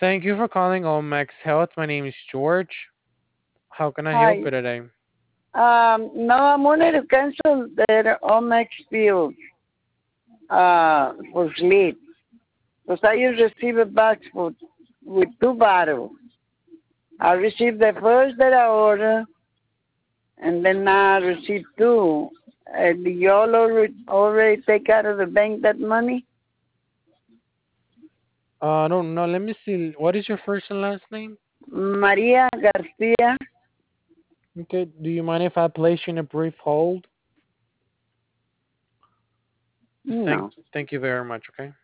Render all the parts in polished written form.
Thank you for calling Omex Health. My name is George. How can I help Hi. you today? No, I wanted to cancel the Omex bill for sleep. Because I used to receive a box with two bottles. I received the first that I ordered, and then I received two. Do y'all already take out of the bank that money? No, no, let me see. What is your first and last name? Maria Garcia? Okay, do you mind if I place you in a brief hold? Thank, No. thank you very much, okay?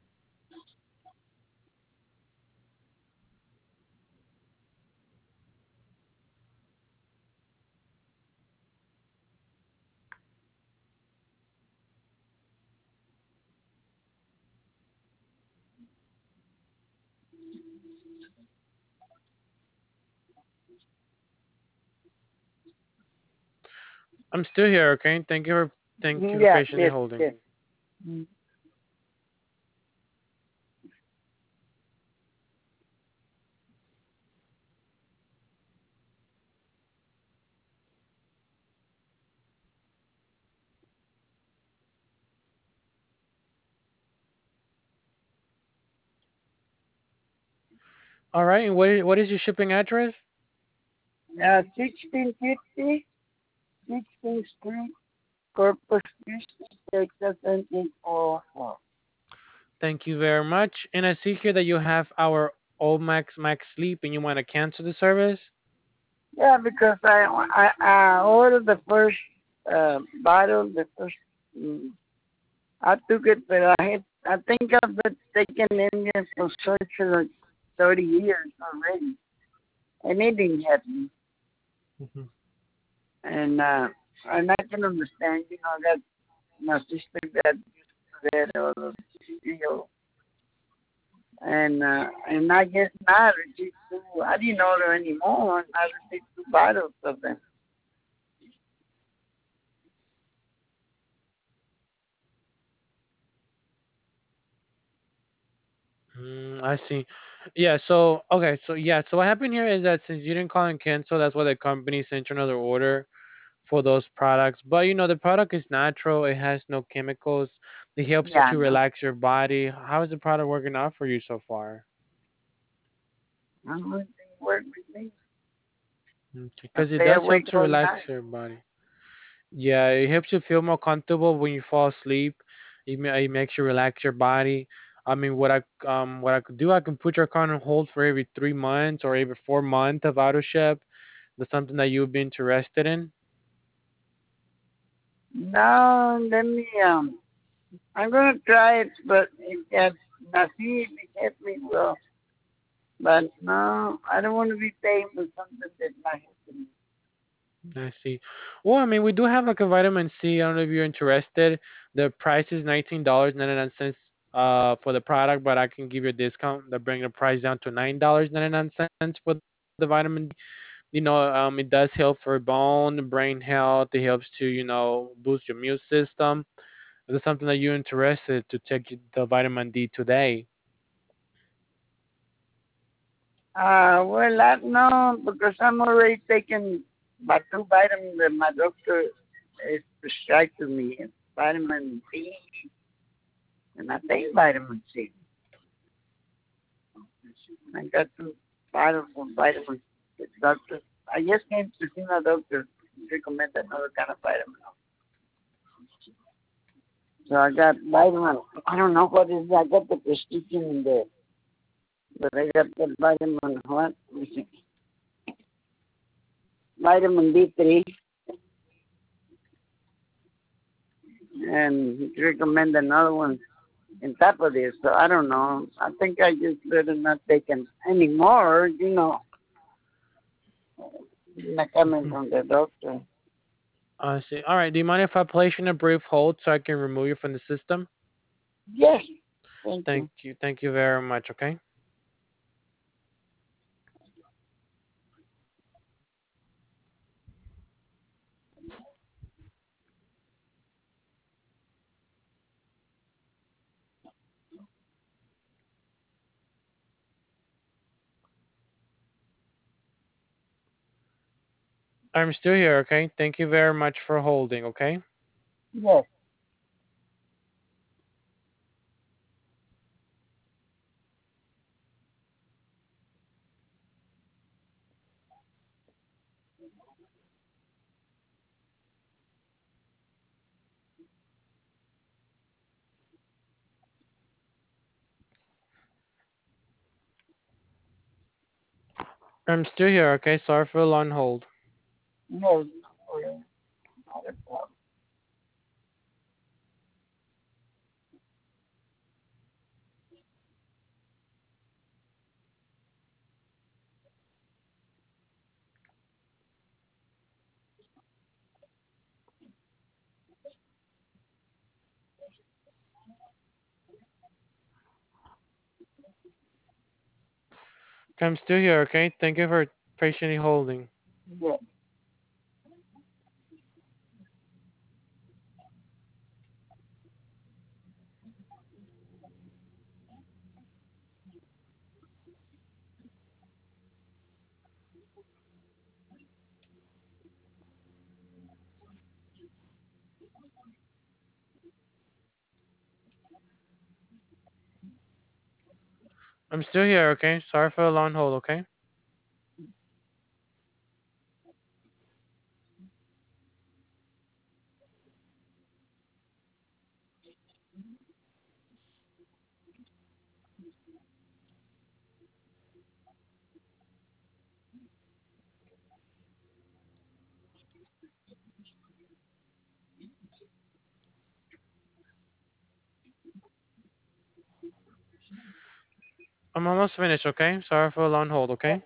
I'm still here, okay? Thank you for Yeah, patiently yes, holding. yes. All right, and what is your shipping address? 1650, 16th Street, Corpus Christi, Texas, 19404. Thank you very much. And I see here that you have our Omax Max Sleep and you want to cancel the service? Yeah, because I ordered the first bottle, the first. Mm, I took it, but I think I've been taking Indian for such like 30 years already, and it didn't happen. Mhm. And I can understand, that my sister got used to that or and I guess now I received two. I didn't order any more, and I received two bottles of them. I see. Yeah, so okay, so yeah, so what happened here is that since you didn't call and cancel, that's why the company sent you another order for those products. But the product is natural, it has no chemicals, it helps you Yeah, to no. relax your body. How is the product working out for you so far? I don't think it worked with me. I Because it stay does help awake to all relax night. your body. Yeah, it helps you feel more comfortable when you fall asleep. It makes you relax your body. I mean, what I could do, I can put your account on hold for every 3 months or every 4 months of auto ship. That's something that you would be interested in. No, let me. I'm gonna try it, but it got nothing. It kept me well. But no, I don't want to be paying for something that's not happening. I see. Well, I mean, we do have like a vitamin C. I don't know if you're interested. The price is $19.99 for the product, but I can give you a discount that bring the price down to $9.99 for the vitamin D. It does help for bone, brain health. It helps to, boost your immune system. Is this something that you're interested to take the vitamin D today? Well, I no, because I'm already taking my two vitamins that my doctor is prescribed to me. Vitamin B, and I take vitamin C. I got two bottles of vitamin. The doctor, I just came to see my doctor. He recommended another kind of vitamin. So I got vitamin. I don't know what is. I got the prescription in there, but I got the vitamin. What? Let me see. Vitamin D3, and he recommended another one on top of this. So I don't know. I think I just better not take them anymore. Not coming Mhm. from the doctor. I see. All right. Do you mind if I place you in a brief hold so I can remove you from the system? Yes, thank Thank you. you. Thank you very much. Okay. I'm still here, okay? Thank you very much for holding, okay? Yes. I'm still here, okay? Sorry for the long hold. No. Okay. Not a problem. I'm still here, okay? Thank you for patiently holding. Yes. I'm still here, okay? Sorry for the long hold, okay? I'm almost finished, okay? Sorry for the long hold, okay?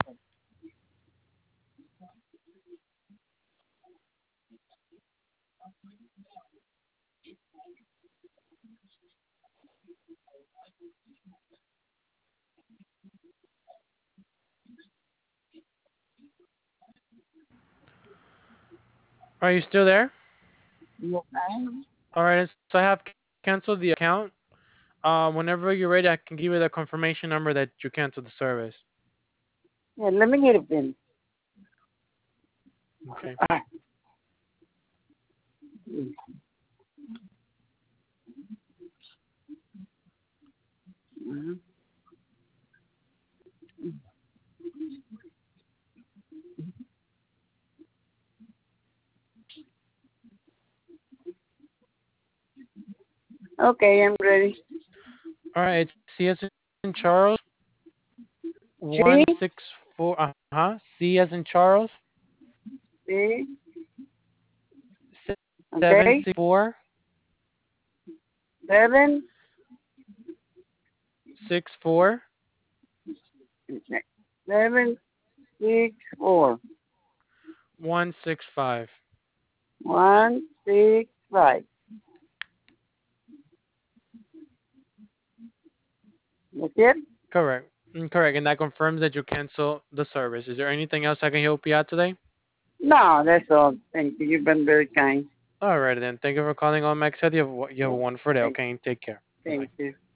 Are you still there? Yes, I am. Alright, so I have canceled the account. Whenever you're ready, I can give you the confirmation number that you canceled the service. Yeah, let me get a pen. Okay. Mhm. Okay, I'm ready. Alright, it's C as in Charles, G, 164, C as in Charles, C, okay, 764 seven, 64 7, 6, 4, 165. 1, 6, 5. That's it? Correct. Correct. And that confirms that you cancel the service. Is there anything else I can help you out today? No, that's all. Thank you. You've been very kind. All right then. Thank you for calling on Max Head. You have a wonderful day. Thank, Okay, and take care. Bye bye. thank you.